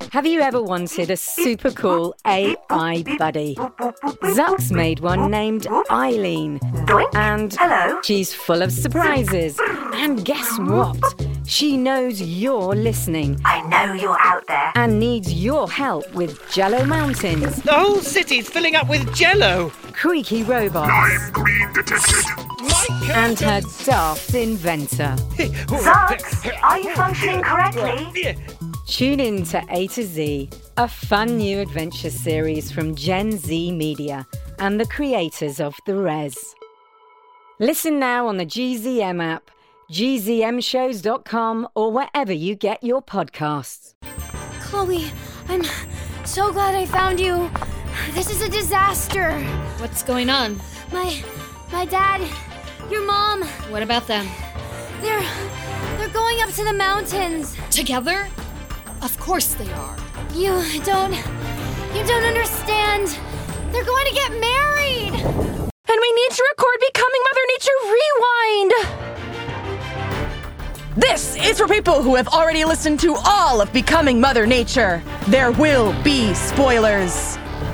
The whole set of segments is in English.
Have you ever wanted a super cool AI buddy? Zuck's made one named Eileen. And she's full of surprises. And guess what? She knows you're listening. I know you're out there. And needs your help with Jello Mountains. The whole city's filling up with Jello. Creaky robots. I'm green detected. And her daft inventor. Zucks, are you functioning correctly? Tune in to A to Z, a fun new adventure series from Gen Z Media and the creators of The Res. Listen now on the GZM app, gzmshows.com, or wherever you get your podcasts. Chloe, I'm so glad I found you. This is a disaster. What's going on? My dad, your mom, What about them? they're going up to the mountains. Together? Of course they are. You don't understand. They're going to get married. And we need to record Becoming Mother Nature Rewind. This is for people who have already listened to all of Becoming Mother Nature. There will be spoilers.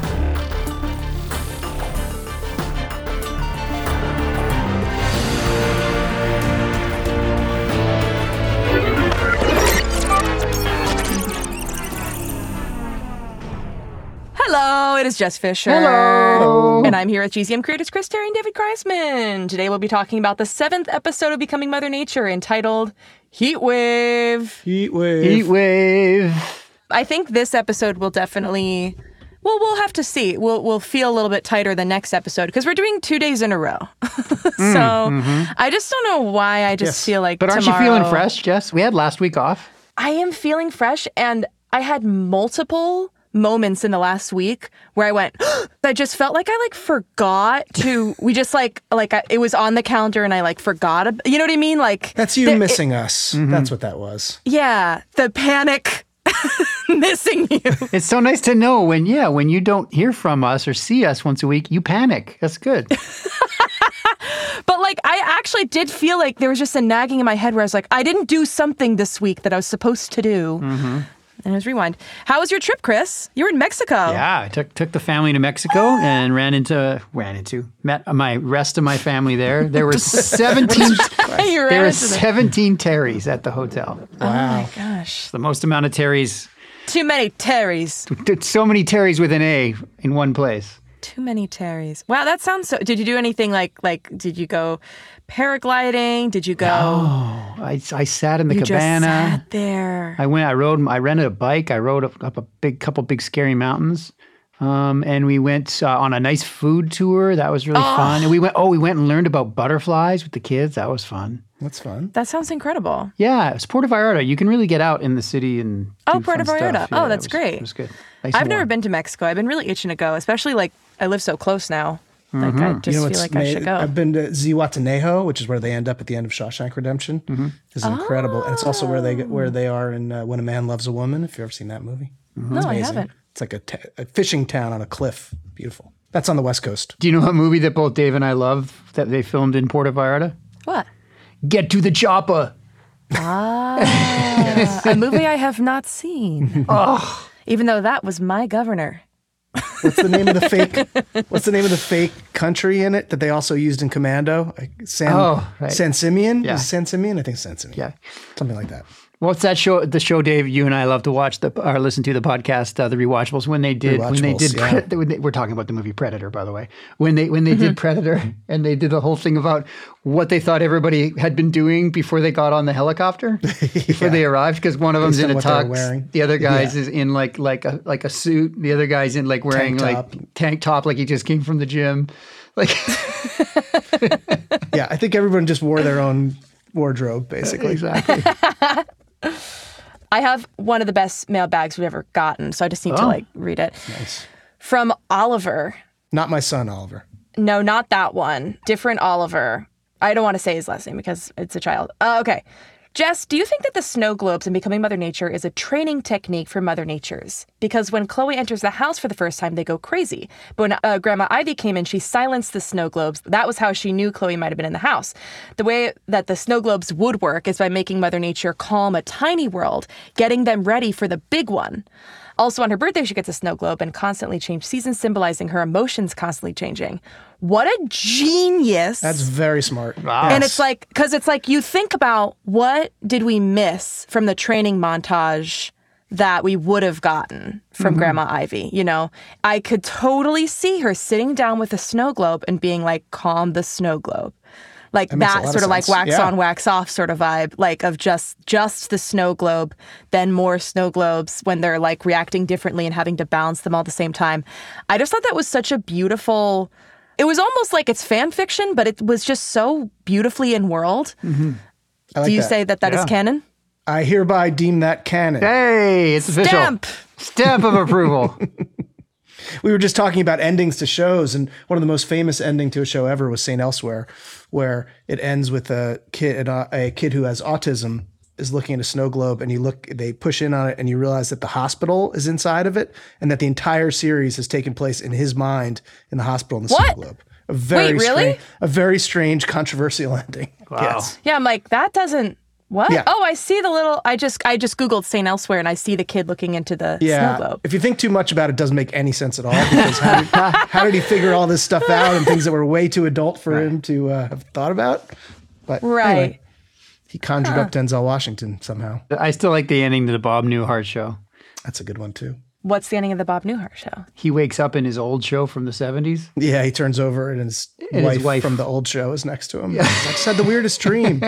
Hello, it is Jess Fisher. Hello. And I'm here with GZM creators Chris Terry and David Kreisman. Today we'll be talking about the 7th episode of Becoming Mother Nature entitled Heatwave. Heatwave. I think this episode will definitely, well, we'll have to see. We'll feel a little bit tighter the next episode because we're doing 2 days in a row. I just don't know why I just feel like But aren't tomorrow, you feeling fresh, Jess? We had last week off. I am feeling fresh, and I had multiple moments in the last week where I went, I just felt like I forgot to, we just it was on the calendar and I forgot, you know what I mean? That's you missing us. That's what that was. Yeah, the panic missing you. It's so nice to know when you don't hear from us or see us once a week, you panic. That's good. But I actually did feel like there was just a nagging in my head where I was like, I didn't do something this week that I was supposed to do. And it was rewind. How was your trip, Chris? You were in Mexico. Yeah, I took the family to Mexico and met my rest of my family there. There were 17 Terrys at the hotel. Wow. Oh my gosh. The most amount of Terrys. Too many Terrys. So many Terrys with an A in one place. Too many Terrys. Wow, that sounds so. Did you do anything did you go paragliding? Did you go? Oh, I sat in the cabana. Just sat there. I rented a bike. I rode up a couple big scary mountains. And we went on a nice food tour. That was really fun. And we went and learned about butterflies with the kids. That was fun. That's fun. That sounds incredible. Yeah, it's Puerto Vallarta. You can really get out in the city and do Puerto fun Vallarta. stuff. Yeah, that's great. It was good. Nice I've and never warm. been to Mexico. I've been really itching to go, especially I live so close now. I just feel like I should go. I've been to Zihuatanejo, which is where they end up at the end of Shawshank Redemption. It's incredible, and it's also where they are in When a Man Loves a Woman. If you've ever seen that movie, No, I haven't. It's like a fishing town on a cliff. Beautiful. That's on the West Coast. Do you know what movie that both Dave and I love that they filmed in Puerto Vallarta? What? Get to the Chopper. A movie I have not seen. Even though that was my governor. What's the name of the fake country in it that they also used in Commando? San Simeon? Yeah. Is it San Simeon? I think San Simeon. Yeah. Something like that. What's that show? The show, Dave, you and I love to watch or listen to the podcast, The Rewatchables. When they did, we're talking about the movie Predator, by the way. When they did Predator, and they did the whole thing about what they thought everybody had been doing before they got on the helicopter, before they arrived, because one of them's in a tux, the other guy's is in like a suit, the other guy's in wearing tank top, like he just came from the gym, Yeah, I think everyone just wore their own wardrobe, basically. Exactly. I have one of the best mailbags we've ever gotten, so I just need to read it. Nice. From Oliver. Not my son, Oliver. No, not that one. Different Oliver. I don't want to say his last name because it's a child. Okay. Jess, do you think that the snow globes in Becoming Mother Nature is a training technique for Mother Natures? Because when Chloe enters the house for the first time, they go crazy. But when Grandma Ivy came in, she silenced the snow globes. That was how she knew Chloe might have been in the house. The way that the snow globes would work is by making Mother Nature calm a tiny world, getting them ready for the big one. Also, on her birthday, she gets a snow globe and constantly changed seasons, symbolizing her emotions constantly changing. What a genius. That's very smart. Wow. And it's like, because it's like you think about what did we miss from the training montage that we would have gotten from Grandma Ivy, you know? I could totally see her sitting down with a snow globe and being like, calm the snow globe. Like that sort of like wax on, wax off sort of vibe, like of just the snow globe, then more snow globes when they're like reacting differently and having to balance them all at the same time. I just thought that was such a beautiful, it was almost like it's fan fiction, but it was just so beautifully in world. Like Do you say that is canon? I hereby deem that canon. Hey, it's official. Stamp of approval. We were just talking about endings to shows, and one of the most famous ending to a show ever was St. Elsewhere, where it ends with a kid who has autism is looking at a snow globe, and they push in on it, and you realize that the hospital is inside of it, and that the entire series has taken place in his mind in the hospital in the snow globe. A very strange, controversial ending. Wow. Yes. Yeah, I'm like, that doesn't. What? Yeah. Oh, I see the little. I just Googled St. Elsewhere and I see the kid looking into the snow globe. If you think too much about it, it doesn't make any sense at all. Because how did he figure all this stuff out and things that were way too adult for him to have thought about? But anyway, he conjured up Denzel Washington somehow. I still like the ending to the Bob Newhart show. That's a good one too. What's the ending of the Bob Newhart show? He wakes up in his old show from the 70s. Yeah, he turns over and his wife from the old show is next to him. Yeah. He's like, said the weirdest dream.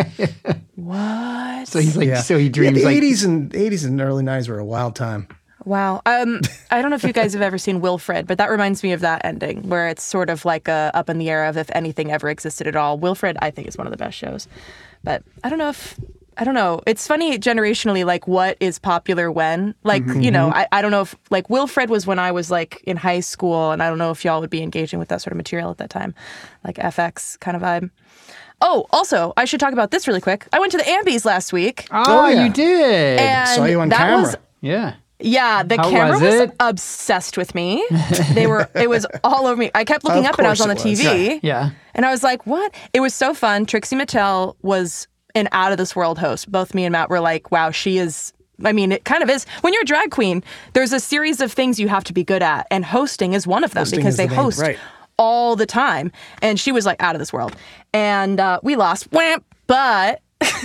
What? So he's like, so he dreams the like 80s and early 90s were a wild time. Wow. I don't know if you guys have ever seen Wilfred, but that reminds me of that ending where it's sort of like a up in the air of if anything ever existed at all. Wilfred, I think, is one of the best shows. But I don't know. It's funny generationally, like what is popular when, like, you know, I don't know if like Wilfred was when I was like in high school, and I don't know if y'all would be engaging with that sort of material at that time, like FX kind of vibe. Oh, also, I should talk about this really quick. I went to the Ambies last week. Oh, yeah. You did. And saw you on camera. Yeah, the camera was obsessed with me. It was all over me. I kept looking up and I was on the TV. Yeah. And I was like, what? It was so fun. Trixie Mattel was an out of this world host. Both me and Matt were like, wow, she is. I mean, it kind of is. When you're a drag queen, there's a series of things you have to be good at. And hosting is one of them because they host all the time. And she was like out of this world. And we lost, but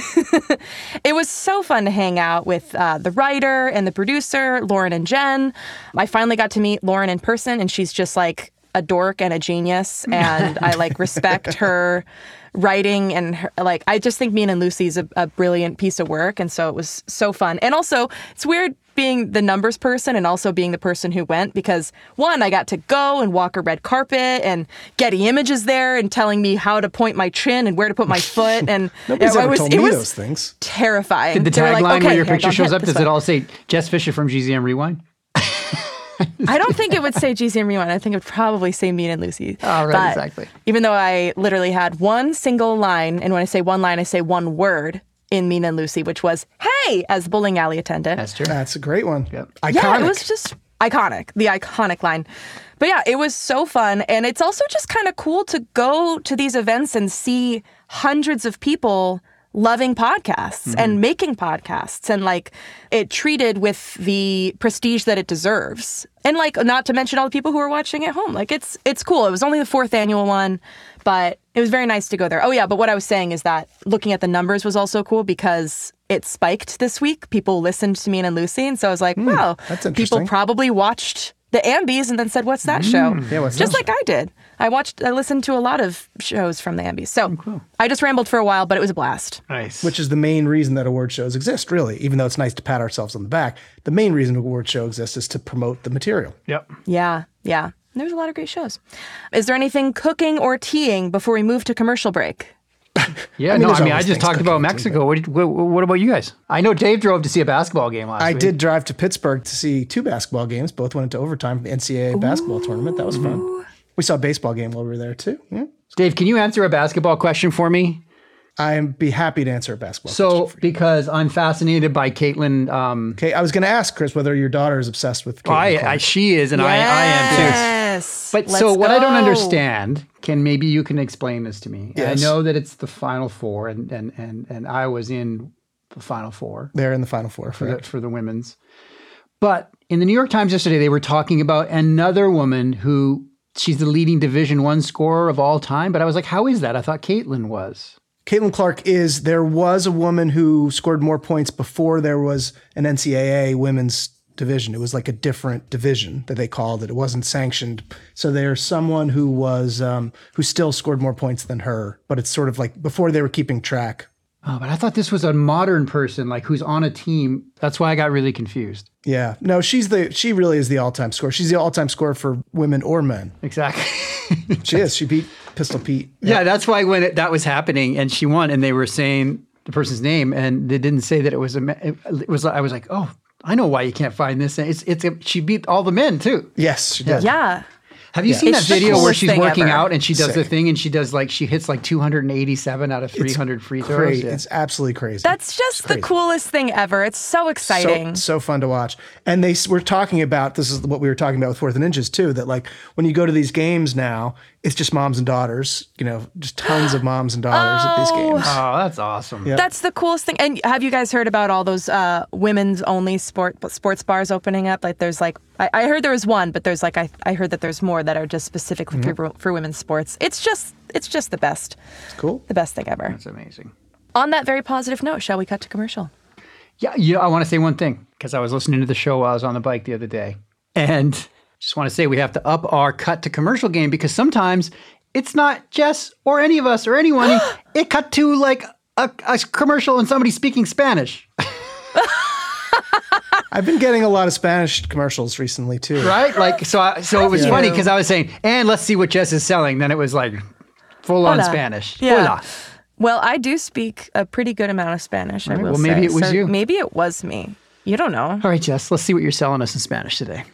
it was so fun to hang out with the writer and the producer, Lauren and Jen. I finally got to meet Lauren in person, and she's just like a dork and a genius. And I like respect her writing, and her, like, I just think Mean and Lucy's a brilliant piece of work. And so it was so fun. And also, it's weird being the numbers person and also being the person who went, because one, I got to go and walk a red carpet, and Getty Images there and telling me how to point my chin and where to put my foot. And nobody's ever told me those things. Terrifying. Did the tagline where your picture shows up, does it all say Jess Fisher from GZM Rewind? I don't think it would say GZM Rewind. I think it would probably say Mean and Lucy. Oh, right, but exactly. Even though I literally had one single line, and when I say one line, I say one word in Mean and Lucy, which was, hey, as the bowling alley attendant. That's true. That's a great one. Yep. Iconic. Yeah, it was just iconic. The iconic line. But yeah, it was so fun. And it's also just kind of cool to go to these events and see hundreds of people loving podcasts and making podcasts, and like it treated with the prestige that it deserves. And like, not to mention all the people who are watching at home. Like it's cool. It was only the 4th annual one, but it was very nice to go there. Oh yeah, but what I was saying is that looking at the numbers was also cool because it spiked this week. People listened to Mean and Lucy, and so I was like, wow, that's interesting. People probably watched the Ambies and then said, what's that show? Yeah, what's just that like I did. I listened to a lot of shows from the Ambies. So I just rambled for a while, but it was a blast. Nice. Which is the main reason that award shows exist, really. Even though it's nice to pat ourselves on the back, the main reason award show exists is to promote the material. Yep. Yeah. There's a lot of great shows. Is there anything cooking or teeing before we move to commercial break? Yeah, I just talked about Mexico. What about you guys? I know Dave drove to see a basketball game last week. I did drive to Pittsburgh to see 2 basketball games. Both went into overtime for the NCAA basketball tournament. That was fun. We saw a baseball game while we were there, too. Yeah. Dave, can you answer a basketball question for me? I'd be happy to answer a basketball So, question for you. because I'm fascinated by Caitlin. Okay, I was going to ask Chris whether your daughter is obsessed with Caitlin Clark. She is, and I am too. Yes. But Let's so what I don't go. understand, maybe you can explain this to me. Yes. I know that it's the Final Four, and I was in the Final Four They're in the Final Four for the women's. But in the New York Times yesterday, they were talking about another woman who she's the leading Division I scorer of all time. But I was like, how is that? I thought Caitlin was. Caitlin Clark is, there was a woman who scored more points before there was an NCAA women's division. It was like a different division that they called it. It wasn't sanctioned. So there's someone who was, who still scored more points than her, but it's sort of like before they were keeping track. Oh, but I thought this was a modern person, like who's on a team. That's why I got really confused. Yeah. No, she really is the all-time scorer. She's the all-time scorer for women or men. Exactly. She is. She beat Pistol Pete. Yeah, that's why when that was happening and she won and they were saying the person's name and they didn't say that it was it was. I was like, oh, I know why you can't find this. She beat all the men too. Yes, she did. Yeah. Have you seen It's that the video where coolest she's thing working ever. out and she does the Sick. thing and she hits like 287 out of 300 free throws? Great. Yeah. It's absolutely crazy. That's just the coolest thing ever. It's so exciting. So fun to watch. And they were talking about, this is what we were talking about with Fourth and Inches too, that like when you go to these games now, it's just moms and daughters, just tons of moms and daughters at these games. Oh, that's awesome. Yeah. That's the coolest thing. And have you guys heard about all those women's only sports bars opening up? Like there's like, I heard there was one, but there's like, I heard that there's more that are just specifically for women's sports. It's just the best. It's cool. The best thing ever. That's amazing. On that very positive note, shall we cut to commercial? Yeah, I want to say one thing because I was listening to the show while I was on the bike the other day. And just want to say we have to up our cut to commercial game because sometimes it's not Jess or any of us or anyone. It cut to like a commercial and somebody speaking Spanish. I've been getting a lot of Spanish commercials recently too. Right? Like, so it was funny because I was saying, and let's see what Jess is selling. Then it was like full on Hola. Spanish. Yeah. Hola. Well, I do speak a pretty good amount of Spanish, I Right, will well, maybe say. it was you. Maybe it was me. You don't know. All right, Jess, let's see what you're selling us in Spanish today.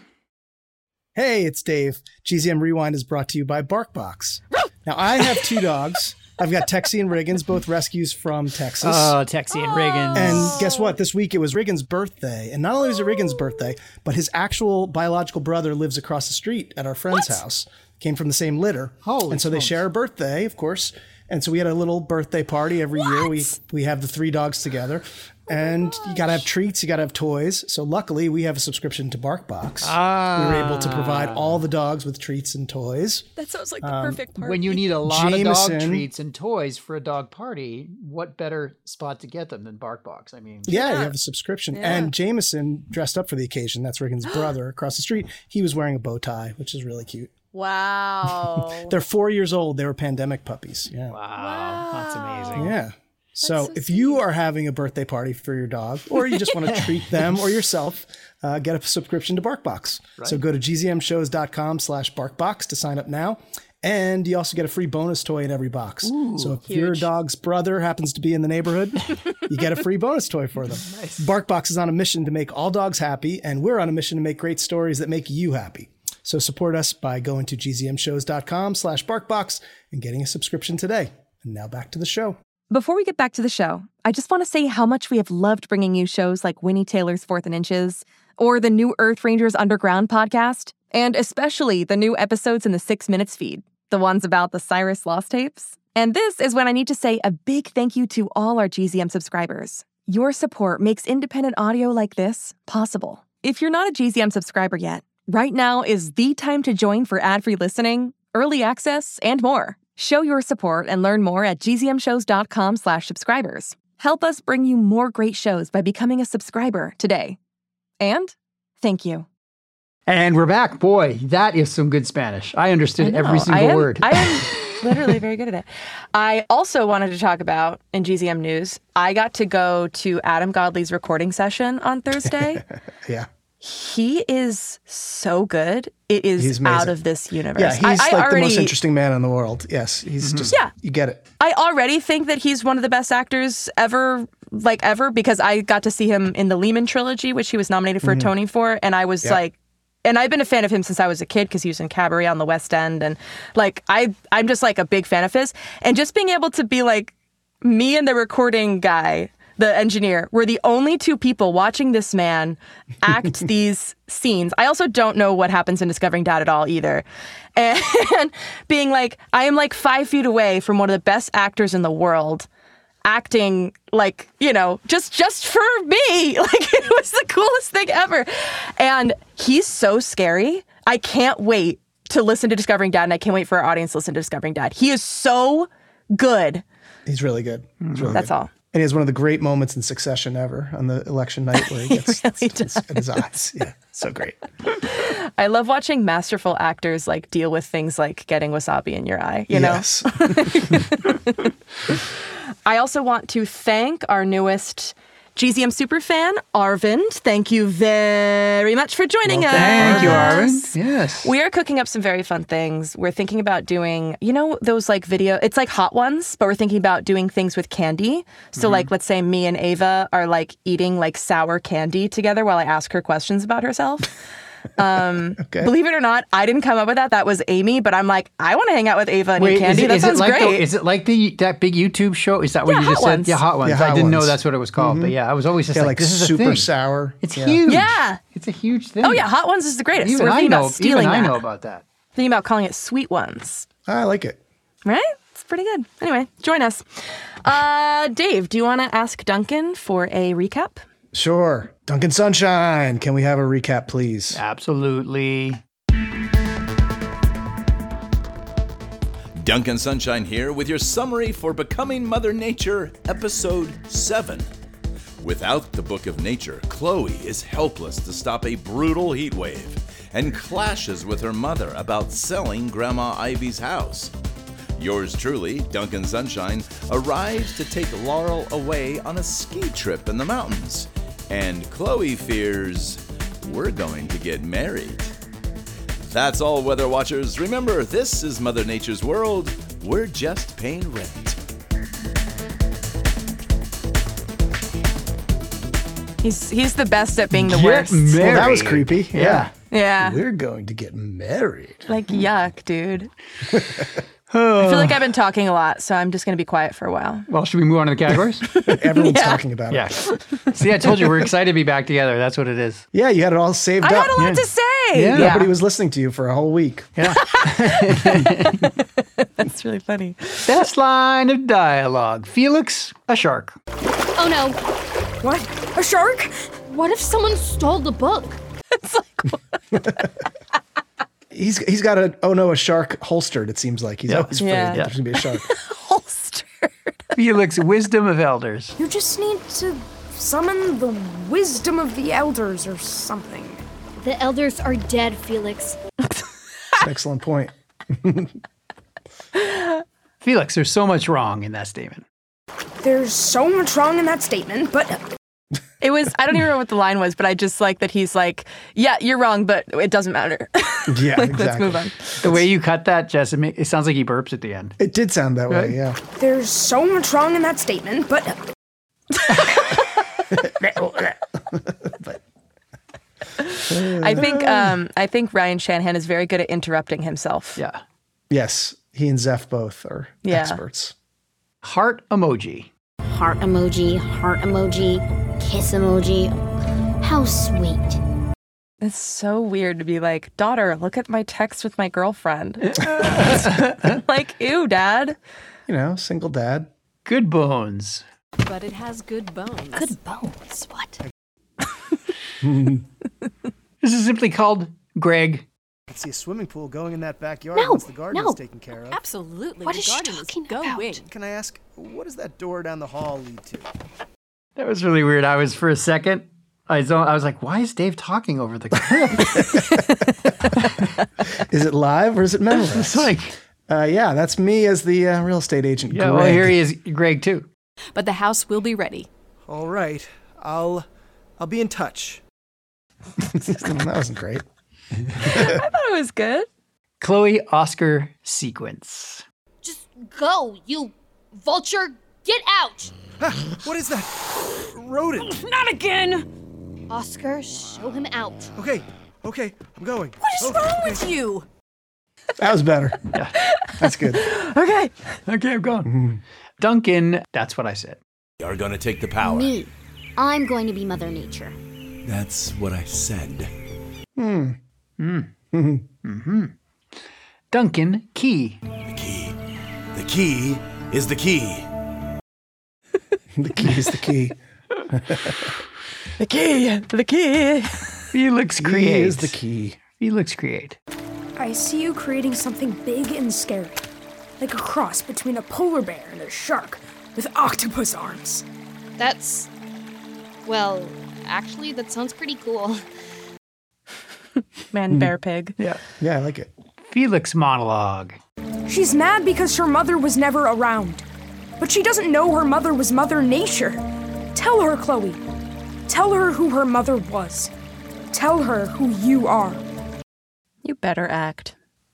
Hey, it's Dave. GZM Rewind is brought to you by BarkBox. Now, I have two dogs. I've got Texie and Riggins, both rescues from Texas. Oh, Texie and Riggins. And guess what? This week it was Riggins' birthday. And not only was it Riggins' birthday, but his actual biological brother lives across the street at our friend's house. Came from the same litter. Holy and so they smokes. share a birthday, of course. And so we had a little birthday party every year. We have the three dogs together. And you got to have treats, you got to have toys. So luckily, we have a subscription to BarkBox. We were able to provide all the dogs with treats and toys. That sounds like the perfect part. When you need a lot of dog Jameson. treats and toys for a dog party, what better spot to get them than BarkBox? I mean, Yeah, you have a subscription. And Jameson dressed up for the occasion. That's Riggins' brother across the street. He was wearing a bow tie, which is really cute. Wow. They're 4 years old. They were pandemic puppies. Yeah. wow, that's amazing. Yeah. So if you are having a birthday party for your dog, or you just want to treat them or yourself, get a subscription to BarkBox. So go to gzmshows.com/BarkBox to sign up now. And you also get a free bonus toy in every box. So if your dog's brother happens to be in the neighborhood, you get a free bonus toy for them. BarkBox is on a mission to make all dogs happy, and we're on a mission to make great stories that make you happy. So support us by going to gzmshows.com/BarkBox and getting a subscription today. And now back to the show. Before we get back to the show, I just want to say how much we have loved bringing you shows like Winnie Taylor's Fourth and Inches, or the new Earth Rangers Underground podcast, and especially the new episodes in the 6 Minutes feed, the ones about the Cyrus Lost tapes. And this is when I need to say a big thank you to all our GZM subscribers. Your support makes independent audio like this possible. If you're not a GZM subscriber yet, right now is the time to join for ad-free listening, early access, and more. Show your support and learn more at gzmshows.com/subscribers. Help us bring you more great shows by becoming a subscriber today. And thank you. And we're back. Boy, that is some good Spanish. I understood every single word. I am literally very good at it. I also wanted to talk about, in GZM News, I got to go to Adam Godley's recording session on Thursday. Yeah. He is so good. It is He's amazing. out of this universe. Yeah, he's like the most interesting man in the world. Yes, he's just, you get it. I already think that he's one of the best actors ever, because I got to see him in the Lehman trilogy, which he was nominated for a Tony for, and I was and I've been a fan of him since I was a kid because he was in Cabaret on the West End, and I'm just like a big fan of his, and just being able to be like me and the recording guy, the engineer, were the only two people watching this man act these scenes. I also don't know what happens in Discovering Dad at all either. And being like, I am like 5 feet away from one of the best actors in the world, acting like, just for me. Like, it was the coolest thing ever. And he's so scary. I can't wait to listen to Discovering Dad, and I can't wait for our audience to listen to Discovering Dad. He is so good. He's really good. That's all. And he has one of the great moments in Succession ever on the election night where he gets in his eyes. Yeah, so great. I love watching masterful actors like deal with things like getting wasabi in your eye, you know? Yes. I also want to thank our newest GZM superfan, Arvind. Thank you very much for joining us. Thank you, Arvind. Yes. We are cooking up some very fun things. We're thinking about doing, those like it's like Hot Ones, but we're thinking about doing things with candy. So like, let's say me and Ava are like eating like sour candy together while I ask her questions about herself. Okay. Believe it or not, I didn't come up with that. That was Amy, but I'm like, I want to hang out with Ava and eat candy. That sounds great. Is it like that big YouTube show? Is that what you just said? Yeah, Hot Ones. I didn't know that's what it was called, but yeah, I was always just like, this is super a thing. Sour. It's huge. Yeah. It's a huge thing. Oh yeah, Hot Ones is the greatest. Even I know about that. Thinking about calling it Sweet Ones. I like it. Right? It's pretty good. Anyway, join us. Dave, do you want to ask Duncan for a recap? Sure. Duncan Sunshine, can we have a recap, please? Absolutely. Duncan Sunshine here with your summary for Becoming Mother Nature, Episode 7. Without the Book of Nature, Chloe is helpless to stop a brutal heat wave and clashes with her mother about selling Grandma Ivy's house. Yours truly, Duncan Sunshine, arrives to take Laurel away on a ski trip in the mountains. And Chloe fears we're going to get married. That's all, Weather Watchers. Remember, this is Mother Nature's world. We're just paying rent. He's the best at being the Get worst. married. Well, that was creepy. Yeah. Yeah. We're going to get married. Like, yuck, dude. I feel like I've been talking a lot, so I'm just going to be quiet for a while. Well, should we move on to the categories? Everyone's talking about it. Yeah. See, I told you we're excited to be back together. That's what it is. Yeah, you had it all saved I up. had a lot to say. Yeah. Nobody was listening to you for a whole week. Yeah. That's really funny. Best line of dialogue. Felix, a shark. Oh no. What? A shark? What if someone stole the book? It's like, He's got a shark holstered, it seems like. He's always afraid that there's going to be a shark. holstered. Felix, wisdom of elders. You just need to summon the wisdom of the elders or something. The elders are dead, Felix. Excellent point. Felix, there's so much wrong in that statement. There's so much wrong in that statement, but It was, I don't even remember what the line was, but I just like that he's like, yeah, you're wrong, but it doesn't matter. Yeah, like, exactly. Let's move on. The way you cut that, Jess, it sounds like he burps at the end. It did sound that way, yeah. there's so much wrong in that statement, but I think Ryan Shanahan is very good at interrupting himself. Yeah. Yes, he and Zeph both are experts. Heart emoji. Heart emoji, kiss emoji. How sweet. It's so weird to be like, daughter, look at my text with my girlfriend. Like, ew, dad. You know, single dad. Good bones. But it has good bones. Good bones. What? This is simply called Greg. I can see a swimming pool going in that backyard No, once the garden no. is taken care of. Absolutely. What the is she garden talking is going. about? Can I ask, what does that door down the hall lead to? That was really weird. I was, for a second, I was like, why is Dave talking over the Is it live or is it memorized? It's like, yeah, that's me as the real estate agent, yeah, Greg. well, here he is, Greg, too. But the house will be ready. All right, I'll be in touch. That wasn't great. I thought it was good. Chloe Oscar sequence. Just go, you vulture. Get out. What is that? Rodent. Not again! Oscar, show him out. Okay, I'm going. What is wrong with you? That was better. Yeah. That's good. Okay. Okay, I'm going. Duncan, that's what I said. Are going to take the power. Me. I'm going to be Mother Nature. That's what I said. Duncan, key. The key. The key is the key. The key is the key. The key. Felix create. Key is the key. Felix create. I see you creating something big and scary. Like a cross between a polar bear and a shark with octopus arms. Well, actually, that sounds pretty cool. Man, bear, pig. Yeah. Yeah, I like it. Felix monologue. She's mad because her mother was never around. But she doesn't know her mother was Mother Nature. Tell her, Chloe. Tell her who her mother was. Tell her who you are. You better act.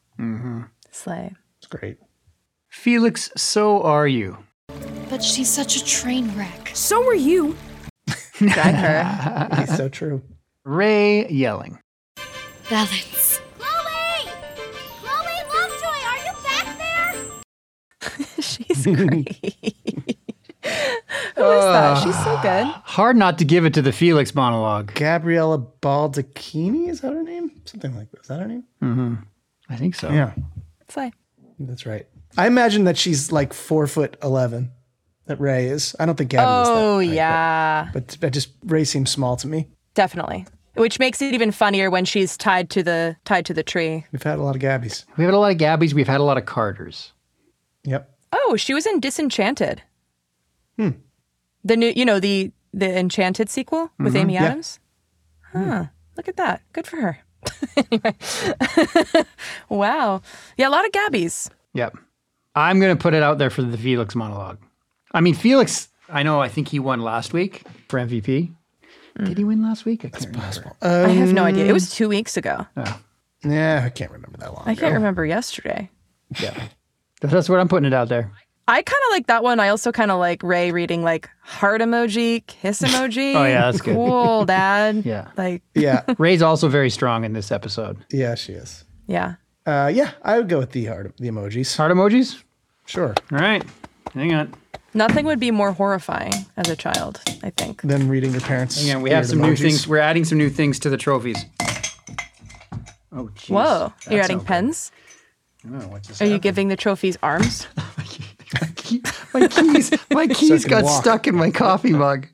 Slay. It's great. Felix, so are you. But she's such a train wreck. So are you. Drag her. It's so true. Ray yelling. Balance. Chloe! Chloe Lovejoy, are you back there? She's great. Who is that? She's so good. Hard not to give it to the Felix monologue. Gabriella Baldacchini, is that her name? Something like that. Is that her name? I think so. Yeah, Slay. that's right. I imagine that she's like 4'11", that Ray is. I don't think Gabby is that Oh, height, yeah. But Ray seems small to me. Definitely. Which makes it even funnier when she's tied to the tree. We've had a lot of Gabbies. We've had a lot of Gabbies. We've had a lot of Carters. Yep. Oh, she was in Disenchanted. The new, the Enchanted sequel with Amy Adams. Huh. Look at that. Good for her. Anyway. Wow. Yeah, a lot of Gabbies. Yep. I'm going to put it out there for the Felix monologue. I mean, Felix, I think he won last week for MVP. Did he win last week? I can't remember. I have no idea. It was 2 weeks ago. Yeah, I can't remember that long I ago. can't remember yesterday. Yeah. That's what I'm putting it out there. I kind of like that one. I also kind of like Ray reading like heart emoji, kiss emoji. Oh, yeah, that's good. Cool, Dad. Yeah. Like, Yeah. Ray's also very strong in this episode. Yeah, she is. yeah. Yeah, I would go with the emojis. Heart emojis? Sure. All right. Hang on. Nothing would be more horrifying as a child, I think. Then reading your parents. Hang on. We have some new emojis. things. We're adding some new things to the trophies. Oh, jeez. Whoa. You're That's adding okay. pens? Oh, what's this Are you happening? giving the trophies arms? My keys can got walk. stuck in my coffee mug.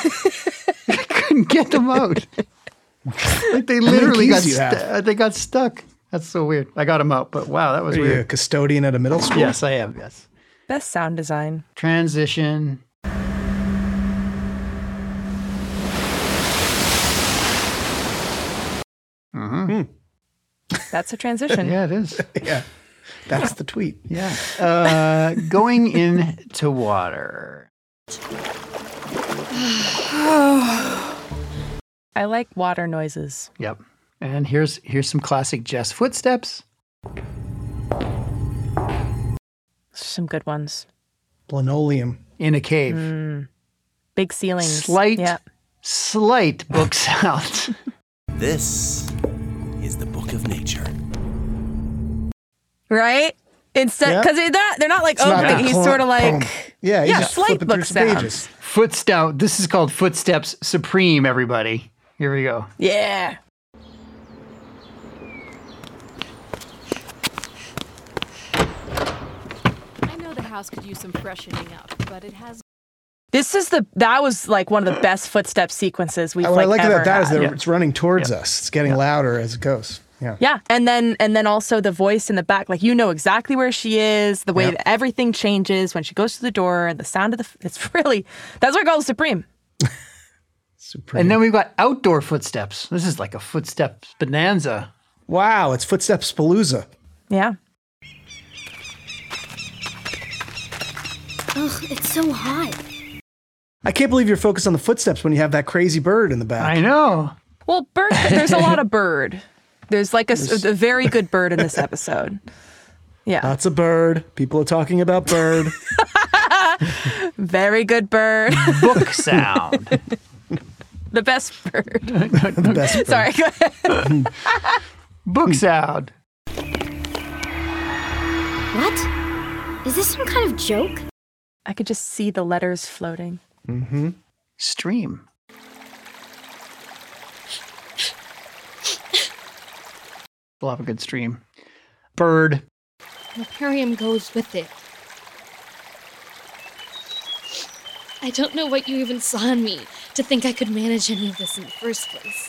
I couldn't get them out. Like they literally got keys you have? they got stuck. That's so weird. I got them out, but wow, that was Are you a weird. custodian at a middle school? Yes, I am. Yes. Best sound design. Transition. That's a transition. Yeah, it is. Yeah. That's the tweet. Yeah. Going into water. I like water noises. Yep. And here's some classic Jess footsteps. Some good ones. Linoleum. In a cave. Big ceilings. Slight book sound. This is the Book of Nature. Right? Instead, because they're not like It's not opening. like He's clunk, sort of like, boom. Yeah, he's just slight flipping book through some sounds. pages. Footstep. This is called Footsteps Supreme, everybody. Here we go. Yeah. I know the house could use some freshening up, but it has. That was like one of the best footstep sequences we've What I like ever about that is had. that it's running towards us. It's getting louder as it goes. Yeah. Yeah, and then also the voice in the back, like you know exactly where she is, the way that everything changes when she goes to the door, and the sound of it's really, that's what I call Supreme. Supreme. And then we've got outdoor footsteps. This is like a footsteps bonanza. Wow, it's Footsteps Palooza. Yeah. Ugh, it's so hot. I can't believe you're focused on the footsteps when you have that crazy bird in the back. I know. Well, bird. There's a lot of bird. There's like a very good bird in this episode. Yeah. Lots of bird. People are talking about bird. Very good bird. Book sound. The best bird. The best bird. Sorry, go ahead. Book sound. What? Is this some kind of joke? I could just see the letters floating. Mm-hmm. Stream. We'll have a good stream. Bird. Neparium goes with it. I don't know what you even saw in me to think I could manage any of this in the first place.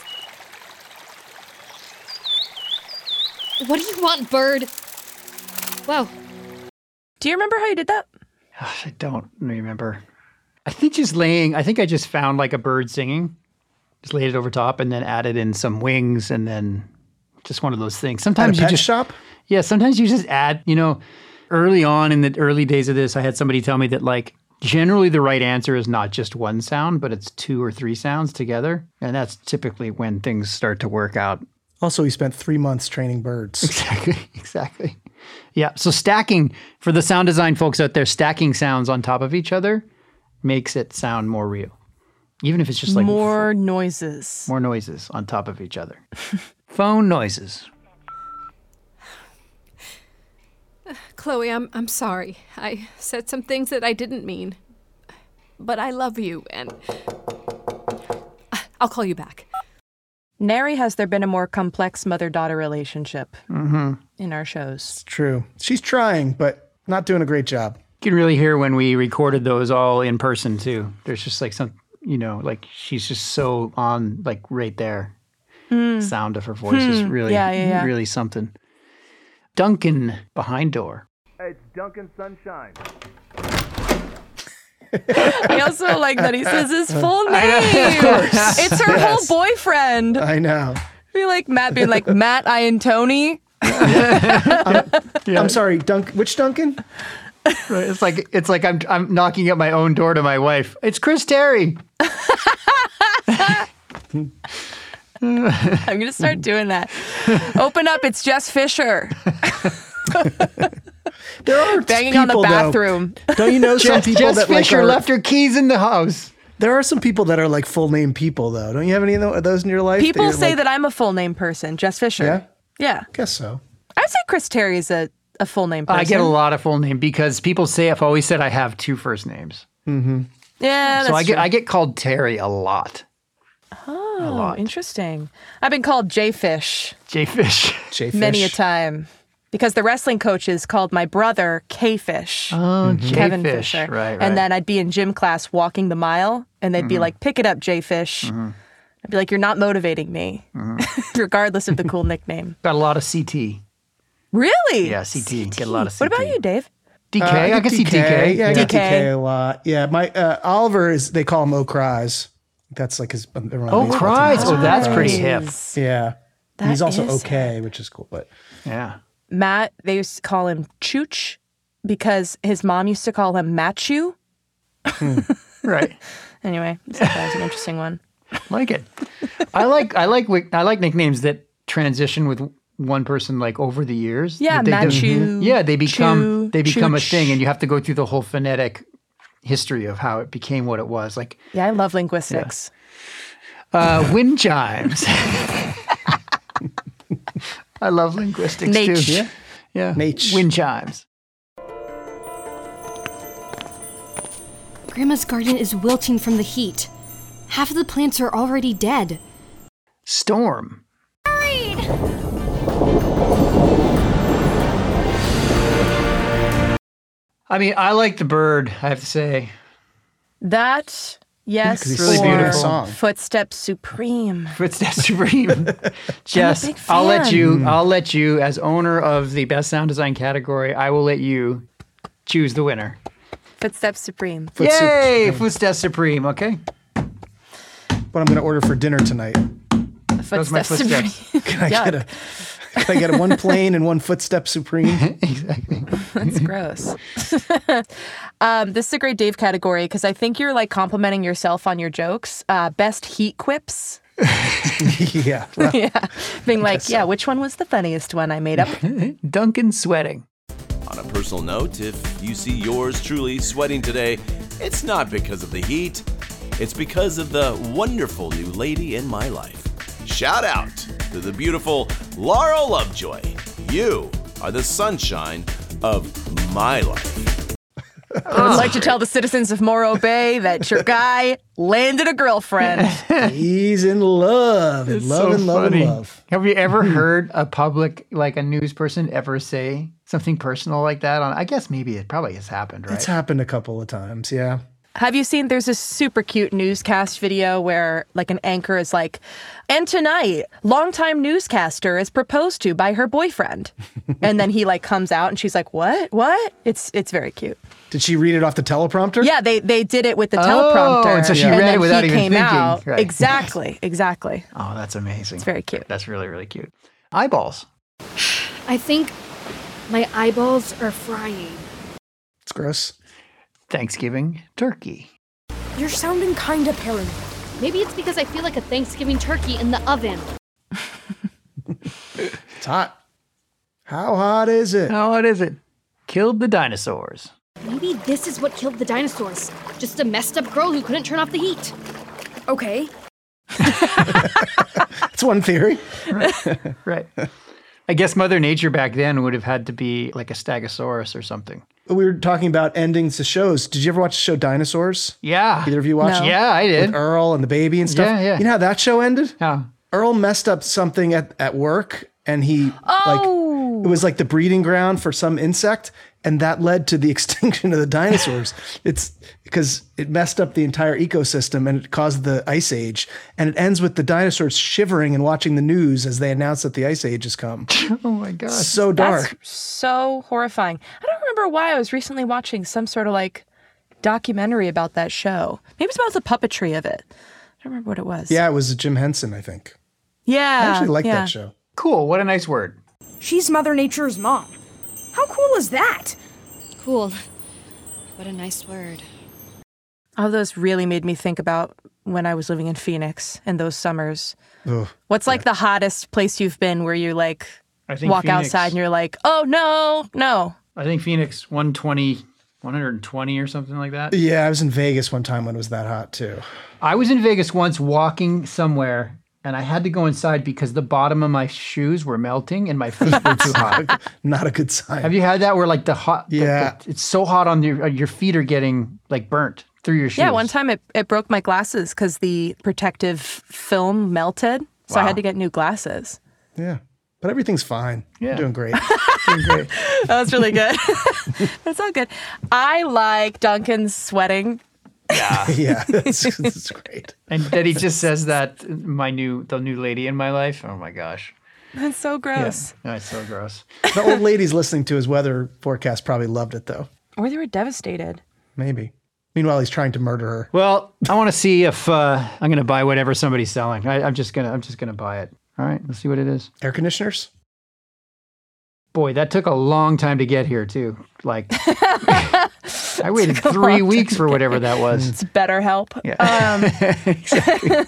What do you want, Bird? Whoa. Do you remember how you did that? I don't remember. I think I just found like a bird singing, just laid it over top and then added in some wings and then just one of those things. Sometimes you just shop? Yeah, sometimes you just add, early on in the early days of this, I had somebody tell me that like generally the right answer is not just one sound, but it's 2 or 3 sounds together. And that's typically when things start to work out. Also, he spent 3 months training birds. Exactly. Yeah. So stacking, for the sound design folks out there, stacking sounds on top of each other makes it sound more real. Even if it's just like more noises. More noises on top of each other. Phone noises. Chloe, I'm sorry. I said some things that I didn't mean. But I love you, and I'll call you back. Nary has there been a more complex mother-daughter relationship in our shows. It's true. She's trying, but not doing a great job. You can really hear when we recorded those all in person, too. There's just like some, like she's just so on, like right there. Sound of her voice is really, really something. Duncan behind door. Hey, it's Duncan Sunshine. I also like that he says his full name. Of course. It's her whole boyfriend. I know. Be like Matt being like, Matt, I and Tony. I'm sorry, which Duncan? Right, it's like I'm knocking at my own door to my wife. It's Chris Terry. I'm going to start doing that. Open up, it's Jess Fisher. There are banging on the bathroom. Though, don't you know some people Jess that Fisher like left her keys in the house? There are some people that are like full name people, though. Don't you have any of those in your life? People say that I'm a full name person. Jess Fisher. Yeah. Guess so. I'd say Chris Terry is a full name person. I get a lot of full name because people say I've always said I have 2 first names. Mm-hmm. Yeah, that's so true. I get called Terry a lot. Oh, interesting. I've been called J-Fish. J-Fish. Many a time. Because the wrestling coaches called my brother K-Fish. Oh, Kevin J-Fish. Fisher. Right. And then I'd be in gym class walking the mile, and they'd be like, pick it up, J-Fish. I'd be like, you're not motivating me, regardless of the cool nickname. Got a lot of CT. Really? Yeah, CT. Get a lot of CT. What about you, Dave? DK? I can see DK. Yeah, I got DK a lot. Yeah, my Oliver they call him O'Cries. That's like his. O'Cries. Oh, that's pretty hip. Yeah. And he's also is okay, which is cool. But yeah. Matt, they used to call him Chooch because his mom used to call him Machu. Right. Anyway, that was an interesting one. Like it. I like nicknames that transition with one person like over the years. Yeah, Machu. Yeah, they become Chooch. a thing, and you have to go through the whole phonetic history of how it became what it was. Like, yeah, I love linguistics. Wind chimes. I love linguistics too. Yeah. Wind chimes. Grandma's garden is wilting from the heat. Half of the plants are already dead. Storm. Hurried! I mean, I like the bird, I have to say. That, yes, it's really beautiful song. Footsteps Supreme. Footsteps Supreme. Jess, I'll let you, as owner of the best sound design category, I will let you choose the winner. Footsteps Supreme. Yay! Footsteps Supreme, okay? What I'm going to order for dinner tonight. Those are my footsteps. Can I get one plain and one Footstep Supreme? Exactly. That's gross. This is a great Dave category because I think you're like complimenting yourself on your jokes. Best heat quips. Yeah. Well, yeah. Being like, yeah, which one was the funniest one I made up? Duncan sweating. On a personal note, if you see yours truly sweating today, it's not because of the heat. It's because of the wonderful new lady in my life. Shout out to the beautiful Laura Lovejoy. You are the sunshine of my life. I would like to tell the citizens of Morro Bay that your guy landed a girlfriend. He's in love. It's love so and love funny. and love. Have you ever heard a public, like a news person, ever say something personal like that? I guess maybe it probably has happened, right? It's happened a couple of times, yeah. Have you seen, there's this super cute newscast video where like an anchor is like, and tonight, longtime newscaster is proposed to by her boyfriend. And then he like comes out and she's like, what? It's very cute. Did she read it off the teleprompter? Yeah, they did it with the teleprompter. And so she read it without even thinking. Out. Right. Exactly. Oh, that's amazing. It's very cute. That's really, really cute. Eyeballs. I think my eyeballs are frying. It's gross. Thanksgiving turkey. You're sounding kinda paranoid. Maybe it's because I feel like a Thanksgiving turkey in the oven. It's hot. How hot is it? How hot is it? Killed the dinosaurs. Maybe this is what killed the dinosaurs. Just a messed up girl who couldn't turn off the heat. Okay. That's one theory. Right. I guess Mother Nature back then would have had to be like a Stegosaurus or something. We were talking about endings to shows. Did you ever watch the show Dinosaurs? Yeah. Either of you watched it? Yeah, I did. With Earl and the baby and stuff? Yeah. You know how that show ended? How? Earl messed up something at work, and it was like the breeding ground for some insect, and that led to the extinction of the dinosaurs. It's because it messed up the entire ecosystem and it caused the ice age. And it ends with the dinosaurs shivering and watching the news as they announce that the ice age has come. Oh my gosh. So dark. That's so horrifying. I don't remember why I was recently watching some sort of like documentary about that show. Maybe it's about the puppetry of it. I don't remember what it was. Yeah, it was Jim Henson, I think. Yeah. I actually like that show. Cool. What a nice word. She's Mother Nature's mom. How cool is that? Cool. What a nice word. All those really made me think about when I was living in Phoenix in those summers. Ugh. What's like the hottest place you've been where you like I think walk Phoenix, outside and you're like, oh no. I think Phoenix 120 or something like that. Yeah, I was in Vegas one time when it was that hot too. I was in Vegas once walking somewhere and I had to go inside because the bottom of my shoes were melting and my feet were too hot. Not a good sign. Have you had that where like the hot, Yeah. it's so hot on your feet are getting like burnt through your shoes? Yeah, one time it broke my glasses because the protective film melted. So I Wow. had to get new glasses. Yeah. But everything's fine. Yeah. You're doing great. Doing great. That was really good. That's all good. I like Duncan's sweating. Yeah, that's great. And that he just says that the new lady in my life. Oh my gosh. That's so gross. Yeah, it's so gross. The old ladies listening to his weather forecast probably loved it though. Or they were devastated. Maybe. Meanwhile, he's trying to murder her. Well, I want to see if I'm going to buy whatever somebody's selling. I'm just gonna buy it. All right, let's see what it is. Air conditioners? Boy, that took a long time to get here too. Like I waited 3 weeks for whatever that was. It's BetterHelp. Yeah. Exactly.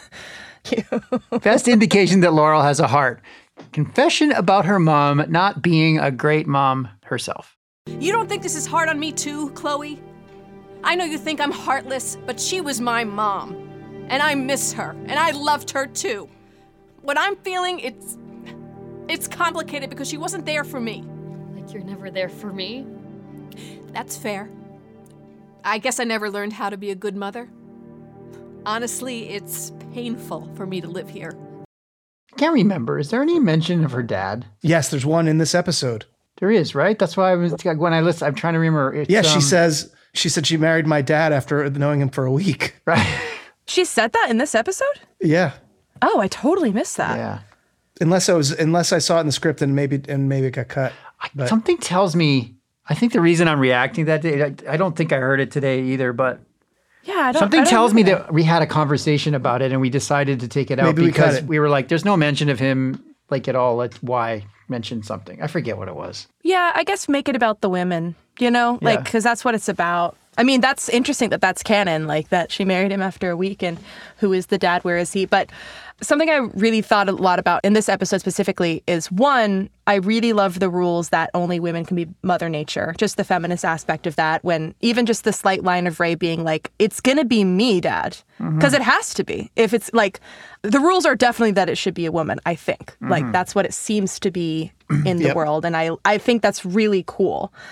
Best indication that Laurel has a heart. Confession about her mom not being a great mom herself. You don't think this is hard on me too, Chloe? I know you think I'm heartless, but she was my mom. And I miss her, and I loved her too. What I'm feeling, it's complicated because she wasn't there for me. Like you're never there for me? That's fair. I guess I never learned how to be a good mother. Honestly, it's painful for me to live here. Can't remember. Is there any mention of her dad? Yes, there's one in this episode. There is, right? That's why when I listen, I'm trying to remember. It's, Yeah, she said she married my dad after knowing him for a week. Right. She said that in this episode? Yeah. Oh, I totally missed that. Yeah. Unless I saw it in the script and maybe it got cut. But Something tells me, I think the reason I'm reacting that day, I don't think I heard it today either, but Yeah, something tells me that we had a conversation about it and we decided to take it out Maybe we cut because it. we were like, there's no mention of him like at all. Why mention something? I forget what it was. Yeah, I guess make it about the women, you know? Like, because that's what it's about. I mean, that's interesting that that's canon, like that she married him after a week and who is the dad, where is he? But something I really thought a lot about in this episode specifically is, one, I really love the rules that only women can be Mother Nature, just the feminist aspect of that, when even just the slight line of Ray being like, it's going to be me, Dad, because it has to be. If it's like, the rules are definitely that it should be a woman, I think. Like, that's what it seems to be in the world. And I think that's really cool.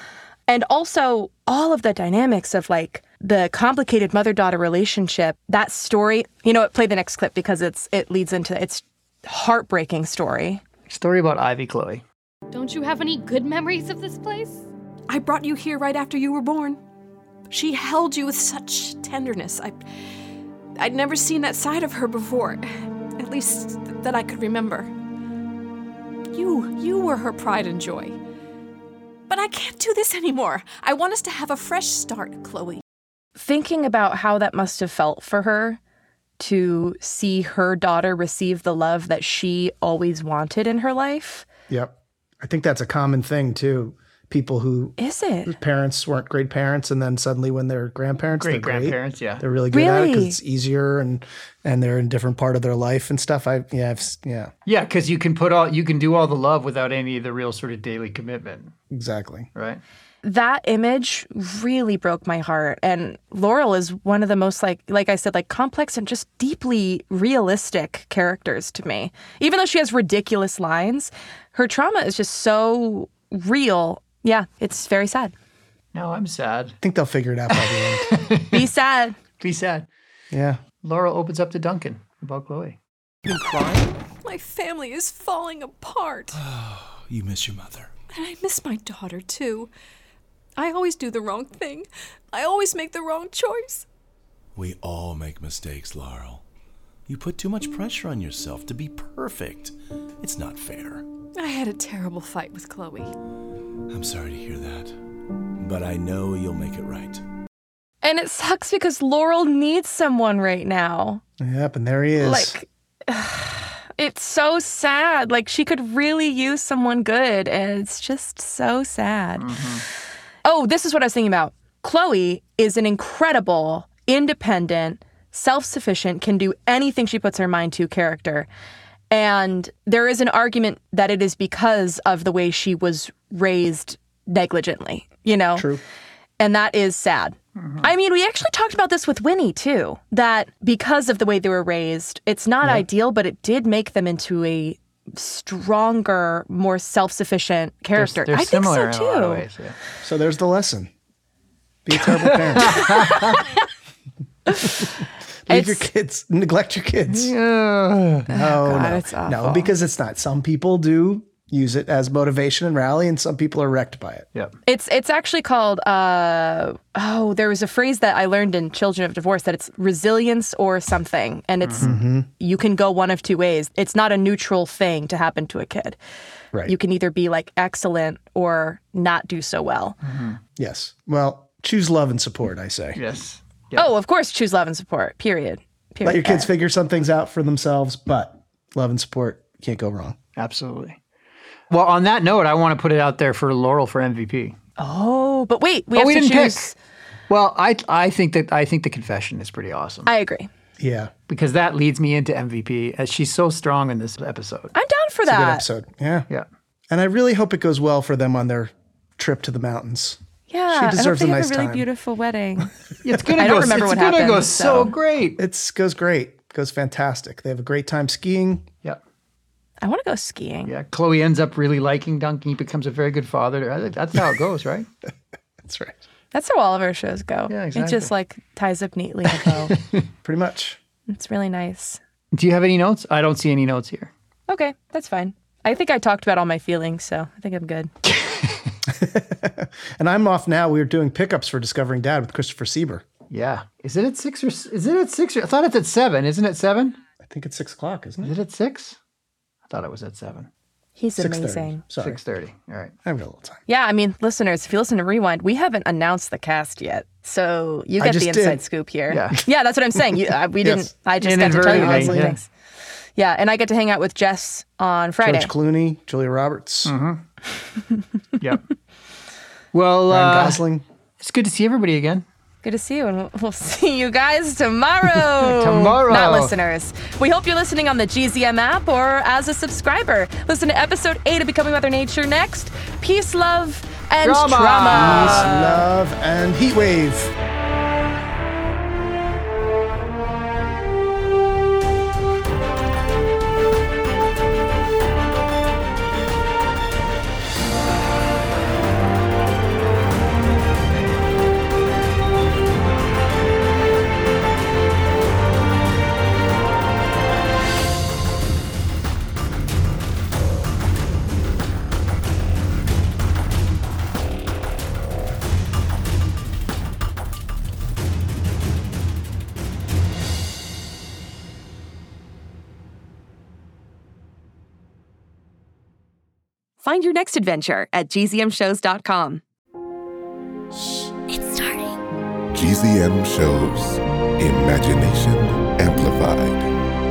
And also all of the dynamics of like the complicated mother-daughter relationship, that story, you know what, play the next clip because it leads into its heartbreaking story. Story about Ivy, Chloe. Don't you have any good memories of this place? I brought you here right after you were born. She held you with such tenderness. I'd never seen that side of her before, at least that I could remember. You were her pride and joy. But I can't do this anymore. I want us to have a fresh start, Chloe. Thinking about how that must have felt for her to see her daughter receive the love that she always wanted in her life. Yep. I think that's a common thing, too. People whose parents weren't great parents, and then suddenly when they're grandparents, they're great. Grandparents, yeah. They're really good at it because it's easier and they're in a different part of their life and stuff. Yeah, because you can do all the love without any of the real sort of daily commitment. Exactly. Right. That image really broke my heart. And Laurel is one of the most, like I said, like complex and just deeply realistic characters to me. Even though she has ridiculous lines, her trauma is just so real. Yeah, it's very sad. No, I'm sad. I think they'll figure it out by the end. Be sad. Be sad. Yeah. Laurel opens up to Duncan about Chloe. You've been crying? My family is falling apart. Oh, you miss your mother. And I miss my daughter, too. I always do the wrong thing. I always make the wrong choice. We all make mistakes, Laurel. You put too much pressure on yourself to be perfect. It's not fair. I had a terrible fight with Chloe. I'm sorry to hear that, but I know you'll make it right. And it sucks because Laurel needs someone right now. Yep, and there he is. Like, it's so sad. Like, she could really use someone good, and it's just so sad. Mm-hmm. Oh, this is what I was thinking about. Chloe is an incredible, independent, self-sufficient, can do anything she puts her mind to character. And there is an argument that it is because of the way she was raised negligently, you know? True. And that is sad. Mm-hmm. I mean, we actually talked about this with Winnie, too, that because of the way they were raised, it's not ideal, but it did make them into a stronger, more self-sufficient character. They're I think similar so, too. In a lot of ways, yeah. So there's the lesson. Be a terrible parent. Leave your kids. Neglect your kids. Yeah. No, because it's not. Some people do use it as motivation and rally, and some people are wrecked by it. Yep. It's actually called, there was a phrase that I learned in Children of Divorce that it's resilience or something. And it's, you can go one of two ways. It's not a neutral thing to happen to a kid. Right. You can either be like excellent or not do so well. Mm-hmm. Yes. Well, choose love and support, I say. Yes. Yep. Oh, of course, choose love and support, period. Let your kids figure some things out for themselves, but love and support can't go wrong. Absolutely. Well, on that note, I want to put it out there for Laurel for MVP. Oh, but wait, we have to didn't choose. Pick. Well, I think the confession is pretty awesome. I agree. Yeah. Because that leads me into MVP, as she's so strong in this episode. I'm down for It's that. a good episode. Yeah. Yeah. And I really hope it goes well for them on their trip to the mountains. Yeah, she deserves I hope they a nice have a really time. beautiful wedding. It's gonna I don't remember what happened. It's gonna go so great. It goes great. It goes fantastic. They have a great time skiing. Yeah. I want to go skiing. Yeah. Chloe ends up really liking Duncan. He becomes a very good father. That's how it goes, right? That's right. That's how all of our shows go. Yeah, exactly. It just like ties up neatly in a bow. Pretty much. It's really nice. Do you have any notes? I don't see any notes here. Okay, that's fine. I think I talked about all my feelings, so I think I'm good. And I'm off now. We're doing pickups for Discovering Dad with Christopher Sieber. Yeah. Is it at 6 or is it at 6 or I thought it's at 7. Isn't it 7? I think it's 6 o'clock, isn't it? Is it at 6? I thought it was at 7. He's 6:30. amazing. Sorry. 6:30. All right. I've got a little time. Yeah, I mean, listeners, if you listen to Rewind, we haven't announced the cast yet. So you get the inside scoop here. Yeah. That's what I'm saying. We didn't. I just got to tell you those things. Yeah, and I get to hang out with Jess on Friday. George Clooney, Julia Roberts. Mm-hmm. Yep. Well, Ryan Gosling. It's good to see everybody again. Good to see you, and we'll see you guys tomorrow. Tomorrow. Not listeners. We hope you're listening on the GZM app or as a subscriber. Listen to episode 8 of Becoming Mother Nature next. Peace, love, and trauma. Peace, love, and heat wave. Find your next adventure at gzmshows.com. It's starting. GZM Shows. Imagination Amplified.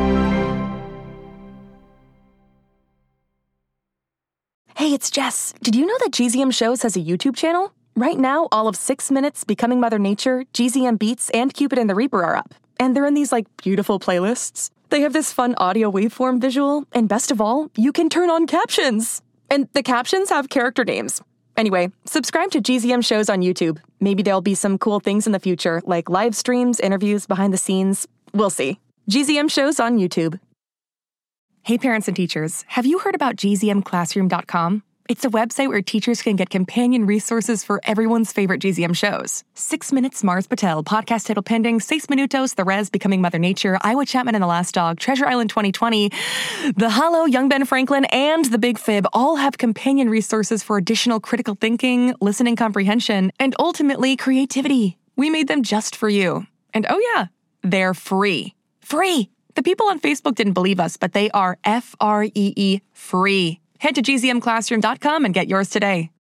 Hey, it's Jess. Did you know that GZM Shows has a YouTube channel? Right now, all of 6 Minutes, Becoming Mother Nature, GZM Beats, and Cupid and the Reaper are up. And they're in these, beautiful playlists. They have this fun audio waveform visual, and best of all, you can turn on captions. And the captions have character names. Anyway, subscribe to GZM Shows on YouTube. Maybe there'll be some cool things in the future, like live streams, interviews, behind the scenes. We'll see. GZM Shows on YouTube. Hey parents and teachers, have you heard about gzmclassroom.com? It's a website where teachers can get companion resources for everyone's favorite GZM shows. 6 Minutes, Mars Patel, Podcast Title Pending, 6 Minutos, The Res, Becoming Mother Nature, Iowa Chapman and the Last Dog, Treasure Island 2020, The Hollow, Young Ben Franklin, and The Big Fib all have companion resources for additional critical thinking, listening comprehension, and ultimately creativity. We made them just for you. And oh yeah, they're free. Free! The people on Facebook didn't believe us, but they are free. Head to gzmclassroom.com and get yours today.